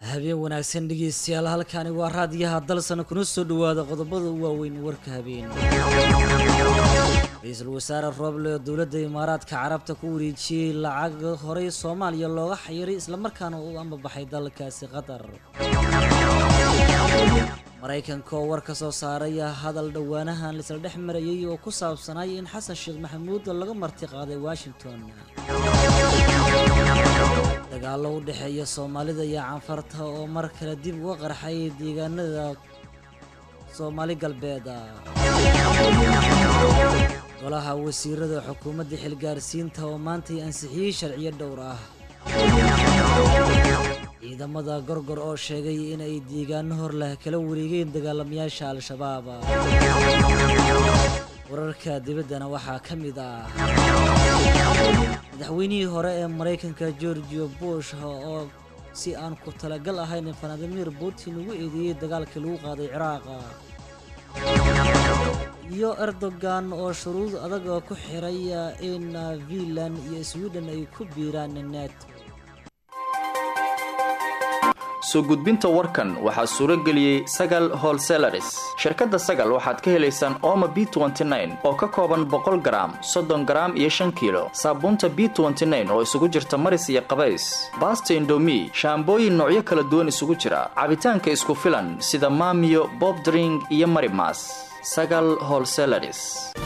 habeen wanaagsan dhegeystayaal halkani waa raadiyaha dalsan kuna soo dhawaada qodobada u waaweyn warka habeen. Ra'iisul Wasaare Roble dowladda Imaaraadka Carabta ku wareejiyay lacag horey Soomaaliya looga xayiray isla markaana uu ambabaxay dalkaasi Qatar. Mareykanka oo war ka soo saaray hadal dhawaanahan la isla dhex marayay oo ku saabsanay in Xasan Sheekh Maxamuud laga marti qaaday Washington. dagaalo u dhexeeya Soomaalida iyo Canfarta oo mar kale dib uga qarxay deegaanada Soomaali galbeed. golaha wasiirada xukuumadda xilgaarsiinta oo maanta ansixiyay sharciyo dhowr ah. ciidamada gorgor oo sheegay in ay deegaano hor leh kala wareegeen dagaalamayaasha Al-Shabaab. wararka dibaddana waxaa ka mid ah madaxweynihii hore ee Mareykanka George Bush oo si aan ku talagal ahayn Vladimir Putin ugu eedeeyay dagaalkii lagu qaaday Ciraaq. iyo Erdogan oo shuruud adag ku xiray in Finland iyo Sweden ay ku biiraan NATO. soo gudbinta warkan waxaa suuro geliyay Sagal Wholesalers. shirkadda Sagal waxaad ka helaysaan Omo B29 oo ka kooban 100 gram, 30 gram iyo 5 kilo. Saabuunta B29 oo isugu jirta maris iyo qabays. Basta Indomie, shaambooyin noocyo kala duwan isugu jira. Cabitaanka isku filan sida Maamiyo, Bob Drink iyo Marimas. Sagal Wholesalers.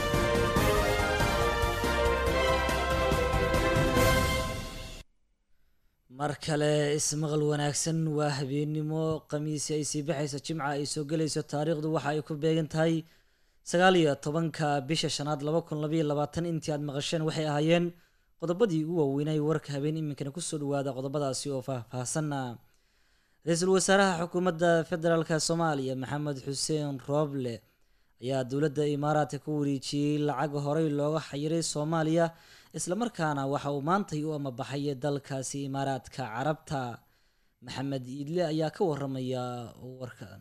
markale ismaqal wanaagsan waa habeenimo khamiis ay sii baxayso jimca ay soo galayso taariikhdu waxa ay ku beegan tahay 19-ka bisha 5aad 2022 intii aad maqasheen waxay ahaayeen qodobadii ugu waaweynay warka habeen iminkana ku soo dhawaada qodobadaasi oo faahfaahsan. Ra'iisul Wasaaraha Xukuumadda Federaalka Soomaaliya Maxamed Xuseen Roble ayaa dowladda Imaaraadka ku wareejiyay lacag horey looga xayiray Soomaaliya isla markaana waxa uu maanta u ambabaxay dalkaasi Imaaraadka Carabta. Maxamed Iidle ayaa ka waramaya warkan.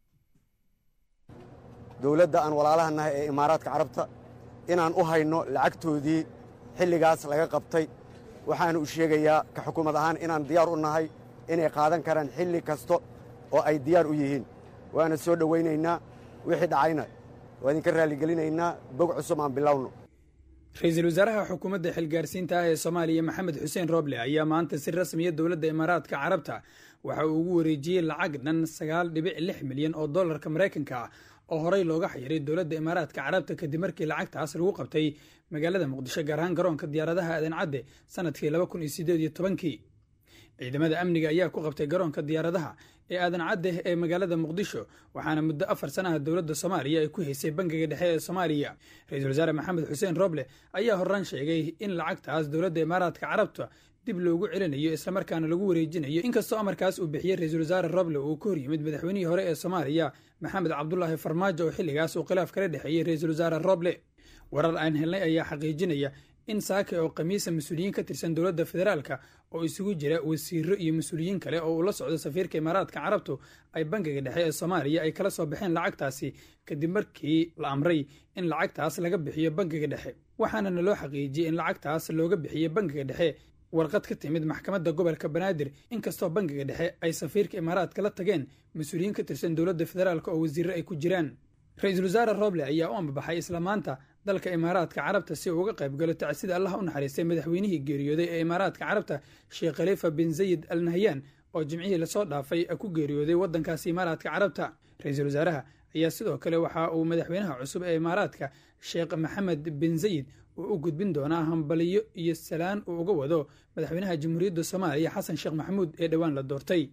dowladda aan walaalahanahay ee Imaaraadka Carabta inaan u hayno lacagtoodii xilligaas laga qabtay waxaan u sheegayaa ka xukuumad ahaan inaan diyaar u nahay inay qaadan karaan xilli kasto oo ay diyaar u yihiin waana soo dhawaynaynaa wixii dhacayna waa idinka raali gelinaynaa bog cusub aan bilowno. ra'iisul wasaaraha xukuumadda xilgaarsiinta ee Soomaaliya Maxamed Xuseen Roble ayaa maanta si rasmi ah dowladda Imaaraadka Carabta waxa uu ugu wareejiyay lacag dhan 9.6 milyan oo dollarka Mareykanka ah oo horey looga xayiray dowladda Imaaraadka Carabta kadib markii lacagtaas lagu qabtay magaalada Muqdisho gaar ahaan garoonka diyaaradaha Aadan Cadde sanadkii 2018. ciidamada amniga ayaa ku qabtay garoonka diyaaradaha ee Aadan Cadde ee magaalada Muqdisho waxaana muddo 4 sano dowladda Soomaaliya ay ku haysay bangiga dhexe ee Soomaaliya. Ra'iisul Wasaare Maxamed Xuseen Roble ayaa horaan sheegay in lacagtaas dowladda Imaaraadka Carabta dib loogu celinayo isla markaana lagu wareejinayo inkastoo amarkaas uu bixiyay Ra'iisul Wasaare Roble uu ka hor yimid madaxweynihii hore ee Soomaaliya Maxamed Cabdullaahi Farmaajo oo xilligaas uu khilaaf kala dhaxeeyay Ra'iisul Wasaare Roble. warar aan helnay ayaa xaqiijinaya in saaka oo khamiisa mas'uuliyiin ka tirsan dowladda federaalka oo isugu jira wasiiro iyo mas'uuliyiin kale oo la socda safiirka Imaaraadka Carabtu ay bangiga dhexe ee Soomaaliya ay kala soo baxeen lacagtaasi kadib markii la amray in lacagtaas laga bixiyo bangiga dhexe waxaana loo xaqiijiyay in lacagtaas looga bixiyo bangiga dhexe warqad ka timid maxkamadda gobolka Banaadir inkastoo bangiga dhexe ay safiirka Imaaraadka la tageen mas'uuliyiin ka tirsan dowladda federaalka oo wasiiro ay ku jiraan. Ra'iisul Wasaare Roble ayaa u ambabaxay isla maanta dalka Imaaraadka Carabta si uu uga qayb galo tacsida Allah u naxariistay madaxweynihii geeriyooday ee Imaaraadka Carabta Sheekh Khalifa bin Zayed Al Nahyan oo jimcihii la soo dhaafay ku geeriyooday wadankaasi Imaaraadka Carabta. Ra'iisul Wasaaraha ayaa sidoo kale waxa uu madaxweynaha cusub ee Imaaraadka Sheekh Maxamed bin Zayed u gudbin doonaa hambaliyo iyo salaan uu uga wado madaxweynaha Jamhuuriyadda Soomaaliya Xasan Sheekh Maxamuud ee dhawaan la doortay.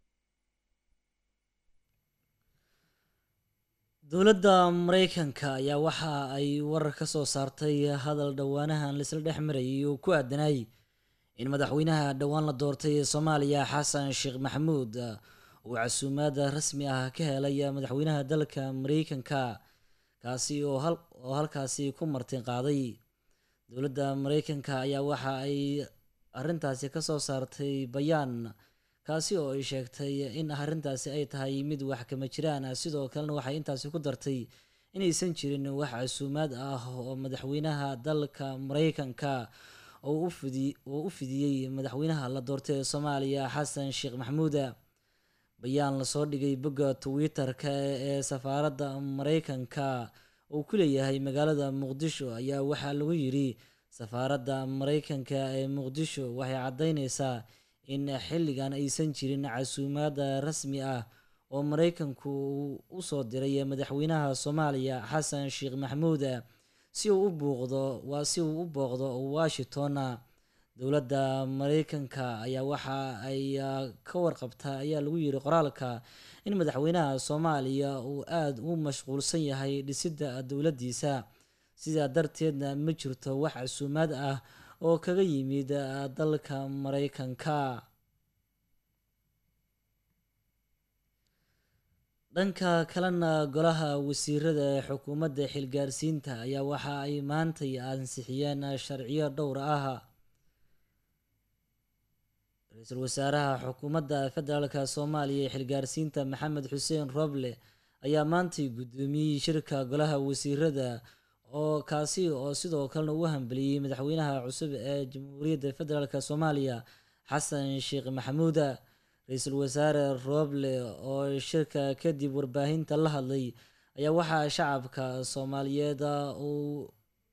dowladda Mareykanka ayaa waxa ay warar ka soo saartay hadal dhawaanahan la isla dhex marayay oo ku aadanay in madaxweynaha dhawaan la doortay ee Soomaaliya Xasan Sheekh Maxamuud uu casuumaad rasmi ah ka helay madaxweynaha dalka Mareykanka kaasi oo halkaasi ku martin qaaday. dowladda Mareykanka ayaa waxa ay arrintaasi ka soo saartay bayaan kaasi oo ay sheegtay in arrintaasi ay tahay mid wax kama jiraan sidoo kalena waxay intaasi ku dartay inaysan jirin wax casuumaad ah oo madaxweynaha dalka Mareykanka oo u fidiyay madaxweynaha la doortay ee Soomaaliya Xasan Sheekh Maxamuud. bayaan lasoo dhigay bogga twitter-ka ee safaaradda mareykanka uu ku leeyahay magaalada muqdisho ayaa waxaa lagu yidhi safaaradda mareykanka ee muqdisho waxay caddeyneysaa in xilligan aysan jirin casuumaad rasmi ah oo mareykanku u soo diray madaxweynaha soomaaliya xasan sheekh maxamuud si uu u booqdo washington. dowladda mareykanka ayaa waxa ay ka warqabtaa ayaa lagu yiri qoraalka in madaxweynaha soomaaliya uu aada u mashquulsan yahay dhisidda dowladdiisa, sidaa darteedna ma jirto wax casuumaad ah oo kaga yimid dalka mareykanka. dhanka kalena golaha wasiirada xukuumadda xilgaarsiinta ayaa waxa ay maantay ansixiyeen sharciyo dhowr ah. ra-iisul wasaaraha xukuumadda federaalk soomaaliya ee xilgaarsiinta maxamed xuseen roble ayaa maantay guddoomiyey shirka golaha wasiirada oo sidoo kalena u hambeliyey madaxweynaha cusub ee jamhuuriyadda federaalk soomaaliya xasan sheekh maxamuud. ra-iisul wasaare roble oo shirka kadib warbaahinta la hadlay ayaa waxaa shacabka soomaaliyeed uu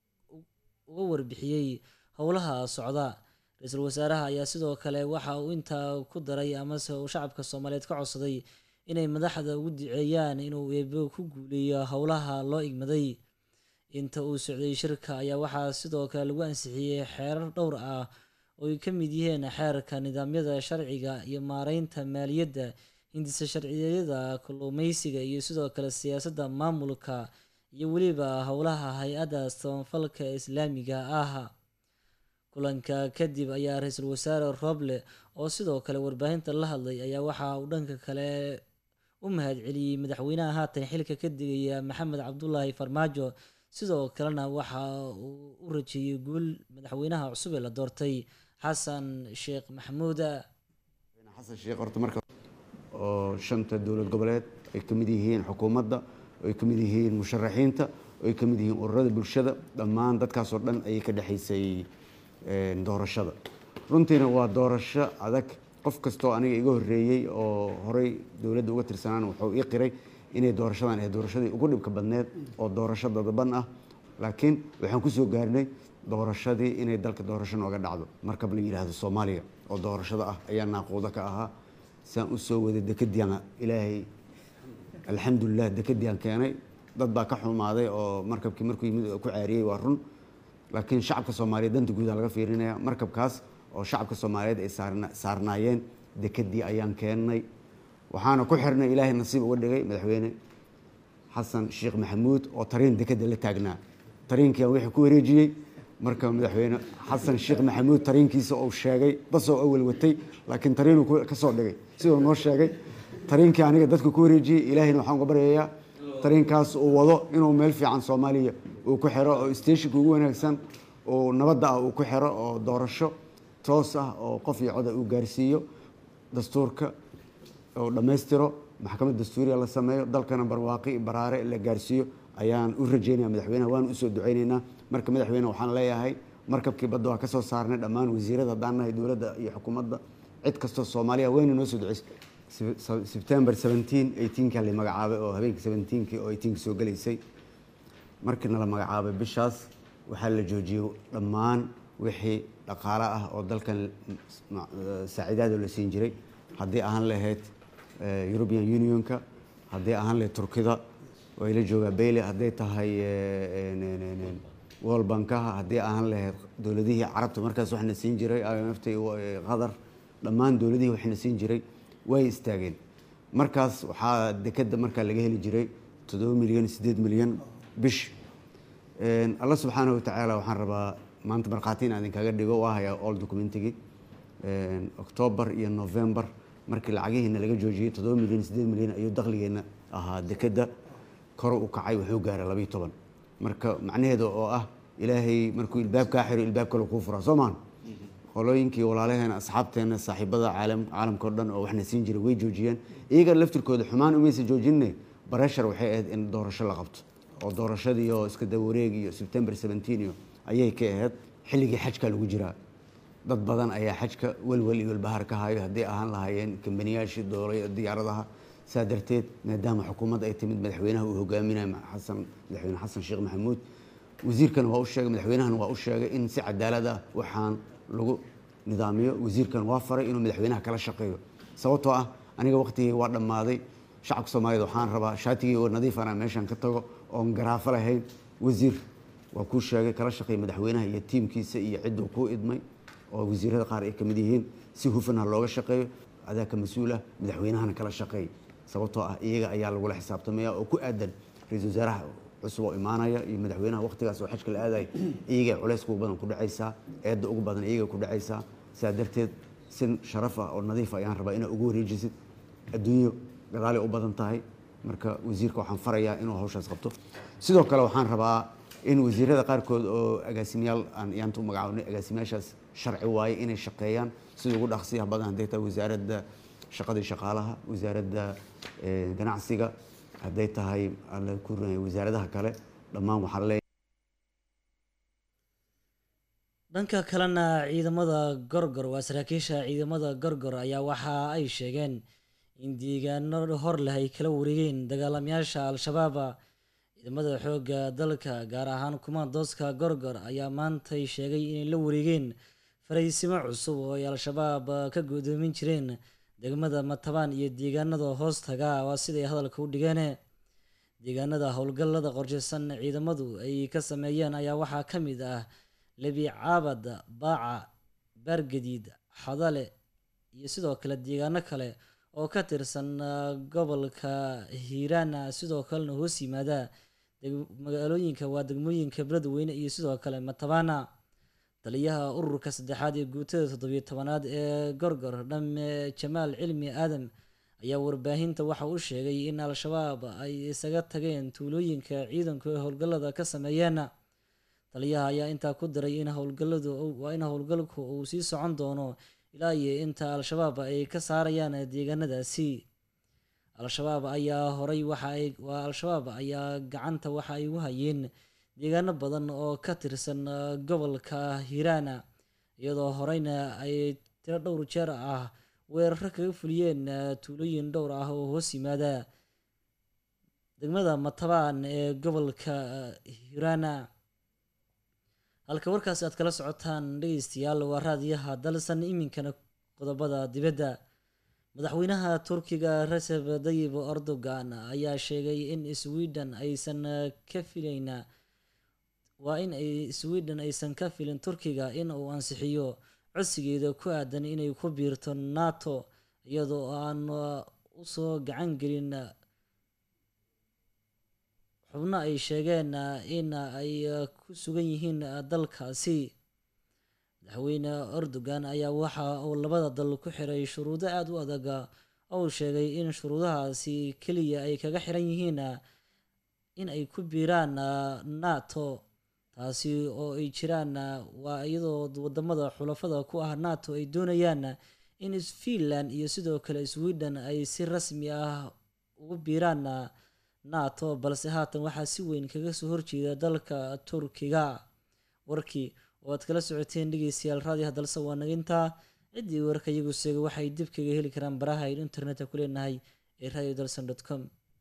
uga warbixiyey howlaha socda. ra-iisul wasaaraha ayaa sidoo kale waxa uu intaa ku daray amase uu shacabka soomaaliyeed ka codsaday inay madaxda ugu duceeyaan inuu eebo ku guuleeyo howlaha loo igmaday. inta uu socday shirka ayaa waxaa sidoo kale lagu ansixiyey xeerar dhowr ah oo ay ka mid yihiin xeerka nidaamyada sharciga iyo maareynta maaliyadda, hindisa sharciyada kalluumeysiga iyo sidoo kale siyaasadda maamulka iyo weliba howlaha hay-adda samafalka islaamiga ah. kulanka kadib ayaa ra-iisul wasaare roble oo sidoo kale warbaahinta la hadlay ayaa waxa uu dhanka kale u mahad celiyey madaxweynaha haatan xilka ka digaya maxamed cabdulaahi farmaajo, sidoo kalena waxa uu u rajeeyey guul madaxweynaha cusub ee la doortay xasan sheekh maxamuud. xasan sheekh horta marka oo shanta dowlad goboleed ay ka mid yihiin xukuumadda, ay ka mid yihiin musharaxiinta, ay ka mid yihiin ururada bulshada, dhammaan dadkaasoo dhan ayay ka dhexaysay doorashada. runtiina waa doorasho adag. qof kastoo aniga iga horreeyey oo horey dowladda uga tirsanaan wuxuu ii qiray inay doorashadan ahayd doorashadii ugu dhibka badneed oo doorasho dadaban ah, laakiin waxaan kusoo gaarnay doorashadii inay dalka doorasho nooga dhacdo. markab la yidhaahdo soomaaliya oo doorashada ah ayaa naaquuda ka ahaa. saan u soo waday dekadiyan ilaahay alxamdulilah dekadiyan keenay. dad baa ka xumaaday oo markabkii markuu yimid ku caariyey, waa run, laakiin shacabka soomaaliyeed danta guudaa laga fiirinaya. markabkaas oo shacabka soomaaliyeed ay saarnaayeen dekadii ayaan keennay, waxaana ku xirnay ilaahay nasiib uga dhigay madaxweyne xasan sheekh maxamuud oo tariin dekada la taagnaa. tariinkiiaan wixii ku wareejiyey. marka madaxweyne xasan sheekh maxamuud tariinkiisa uu sheegay basoo awal watay, laakiin tariinuu ka soo dhigay siduu noo sheegay. tariinkii aniga dadka ku wareejiyey, ilaahayna waxaan uga baryayaa tariinkaas uu wado inuu meel fiican soomaaliya uu ku xiro, oo stationka ugu wanaagsan oo nabadda ah uu ku xiro, oo doorasho toos ah oo qof iyo coda uu gaarsiiyo, dastuurka oo dhammaystiro, maxkamad dastuuriya la sameeyo, dalkana barwaaqi baraare la gaarsiiyo ayaan u rajeynaya madaxweynaha. waan usoo duceyneynaa. marka madaxweyne waxaan leeyahay markabkii badda waa ka soo saarnay dhammaan wasiirada haddaan nahay dowladda iyo xukuumadda, cid kastoo soomaaliya wayna noo soo duceysay. September 17 18 la magacaabay oo habeenkii 17 oo 18 soo galaysay. markii la magacaabay bishaas waxaa la joojiyay dhammaan wixii dhaqaale ah oo dalkan saaciidaad la siin jiray, haddii ahaan lahayd European Unionka, haddii ahaan lahayd Turkida way la joogaa Bailey, hadday tahay World Bankaha, haddii ahaan lahayd dowladihii carabta markaas waxna siin jiray IMF iyo Qatar, dhammaan dowladihii waxna siin jiray way istaageen. markaas waxaa dekada markaa laga heli jiray 7 milyan 8 milyan bish. Allah subxaanahu wa tacaala waxaan rabaa maanta markhaati in aan idinkaga dhigo, waa hayaa all documentigii October iyo November markii lacagihiina laga joojiyey 7 milyan 8 milyan ayuu dakhligeena ahaa dekada kor u kacay, wuxuu gaaray 12. marka macnaheedu oo ah ilaahay markuu ilbaab kaa xiro ilbaab kale kuu furaa Soomaan. qolooyinkii walaalaheena asxaabteena saaxiibada caalamka oo dhan oo waxna siin jiray way joojiyeen. iyaga laftirkooda xumaan umaysa joojinay, barashar waxay ahayd in doorasho la qabto, oo doorashadii oo iska dawareeg iyo September 17 iyo ayay ka ahayd xilligii xajka lagu jiraa. dad badan ayaa xajka welwel iyo walbahaar ka hayo hadday ahaan lahaayeen kambaniyaashii doolay diyaaradaha saa darteed maadaama xukuumadda ay timid madaxweynaha uu hogaaminayo madaxweyne xasan sheekh maxamuud wasiirkan waa u sheegay madaxweynahan waa u sheegay in si cadaalad ah waxaan lagu nidaamiyo wasiirkan waa faray inuu madaxweynaha kala shaqeeyo sababtoo ah aniga waqtigii waa dhammaaday shacabka Soomaaliyeed waxaan rabaa shaatigii oo nadiif ah meeshan ka tago oo garaafo lahayn wasiir waa ku sheegay kala shaqeey madaxweynaha iyo tiimkiisa iyo cid uu ku idmay oo wasiirada qaar ay kamid yihiin si hufan looga shaqeeyo adaa ka mas'uula madaxweynahana kala shaqeey sababtoo ah iyaga ayaa lagu la xisaabtamaya oo ku aadan ra'iisul wasaaraha cusub oo imaanaya iyo madaxweynaha waqtigaas oo xajka la aaday iyaga culays ugu badan ku dhacaysa eedda ugu badan iyaga ku dhacaysa saa darteed sin sharaf ah oo nadiif ah ayaan rabaa inaa ugu wareejisid adduunyo gadaali u badan tahay marka wasiirka waxaan farayaa inuu hawshaas qabto sidoo kale waxaan rabaa in wasiirada qaarkood oo agaasimayaal aan yaantu magacaabnay agaasimayaashaas sharci waaye inay shaqeeyaan sida ugu dhaqsiyaha badan hadday tahay wasaaradda shaqada iyo shaqaalaha wasaaradda ganacsiga hadday tahay alla ku runay wasaaradaha kale dhammaan waxaa leeyahay dhanka kalena ciidamada gorgor waa saraakiisha ciidamada gorgor ayaa waxa ay sheegeen in deegaano hor leh ay kala wareegeen dagaalamayaasha al-shabaab ciidamada xoogga dalka gaar ahaan kumaandooska gorgor ayaa maantay sheegay inay la wareegeen fariisimo cusub oo ay al-shabaab ka guddoomin jireen degmada Matabaan iyo deegaanada hoostaga waa siday hadalka u dhigeen deegaanada howlgallada qorsheysan ciidamadu ay ka sameeyeen ayaa waxaa ka mid ah Lebi Caabad Baaca Bargadiid Xadale iyo sidoo kale deegaano kale oo ka tirsan gobolka Hiiraan sidoo kalena hoos yimaada magaalooyinka waa degmooyinka Beledweyne iyo sidoo kale Matabaan taliyaha ururka saddexaad ee guutada 17aad ee gorgor dhamme Jamaal Cilmi Aadam ayaa warbaahinta waxa uu sheegay in al-shabaab ay isaga tageen tuulooyinka ciidanku ee howlgallada ka sameeyeen taliyaha ayaa intaa ku daray in howlgalku uu sii socon doono ilaa iyo inta al-shabaab ay ka saarayaan deegaanadaasi al-shabaab ayaa gacanta waxa ay u hayeen deegaano badan oo ka tirsan gobolka Hiiraan iyadoo horeyna ay tiro dhowr jeer ah weeraro kaga fuliyeen tuulooyin dhowr ah oo hoos yimaada degmada Matabaan ee gobolka Hiiraan halka warkaas aad kala socotaan dhageystayaal waa raadiyaha dalsan iminkana qodobada dibadda madaxweynaha Turkiga Recep Tayyip Erdogan ayaa sheegay in Sweden aysan ka filin Turkiga in uu ansixiyo codsigeeda ku aadan inay ku biirto NATO iyadoo aan u soo gacan gelin xubno ay sheegeen in ay ku sugan yihiin dalkaasi madaxweyne Erdogan ayaa waxa uu labada dal ku xiray shuruudo aad u adag oo sheegay in shuruudahaasi kaliya ay kaga xiran yihiin in ay ku biiraan NATO taasi oo ay jiraan waa iyadoo wadamada xulafada ku ah NATO ay doonayaan in Finland iyo sidoo kale Sweden ay si rasmi ah ugu biiraan NATO balse haatan waxaa si weyn kaga soo horjeeda dalka Turkiga warkii oo aad kala socoteen dhageystayaal raadiyaha dalsa waa naginta cidii warka iyagu sheegay waxay dib kaga heli karaan baraha internetka ku leenahay ee radiodalsan.com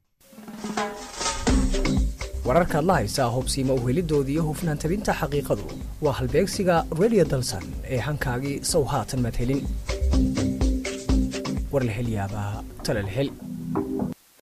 wararkaad la haysaa hubsiimo uhelidoodii iyo hufnaan tabinta xaqiiqadu waa halbeegsiga Radio Dalsan ee hankaagii sow haatan mad helin war la hel yaabaa tala la hel